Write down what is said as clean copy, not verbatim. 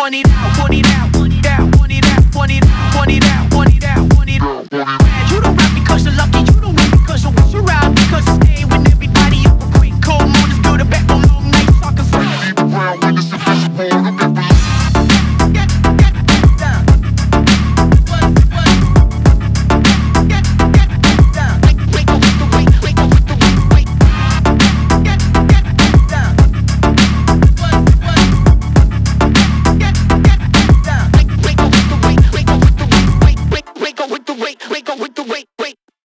want it out, want it out, want it out, want it out, want it out, want it out, want it out, want it out. You don't rap because you're lucky, you don't rap because you're around because it's day